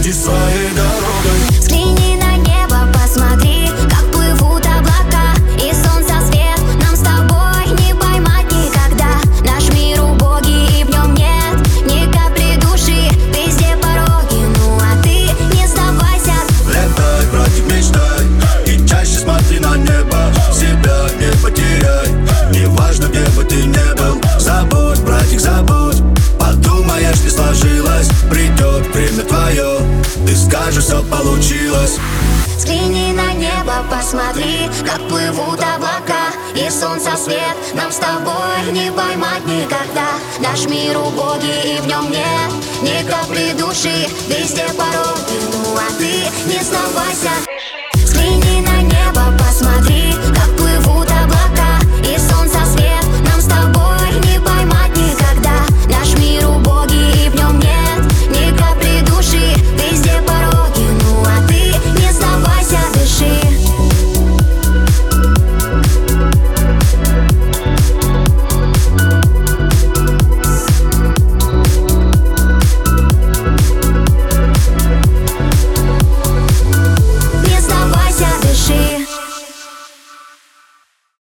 иди своей дорогой. Взгляни на небо, посмотри, как плывут облака, и солнца свет нам с тобой не поймать никогда. Наш мир убогий, и в нем нет ни капли души, везде пороги, ну а ты не сдавайся. Летай, братик, мечтай, и чаще смотри на небо. Себя не потеряй, неважно, где бы ты ни был. Забудь, братик, забудь, подумаешь, не сложилось. Придет время твое, ты скажешь, все получилось. Взгляни на небо, посмотри, как плывут облака, и солнца свет нам с тобой не поймать никогда. Наш мир убогий, и в нем нет ни капли души, везде пороги, ну а ты не сдавайся. Взгляни на небо, посмотри,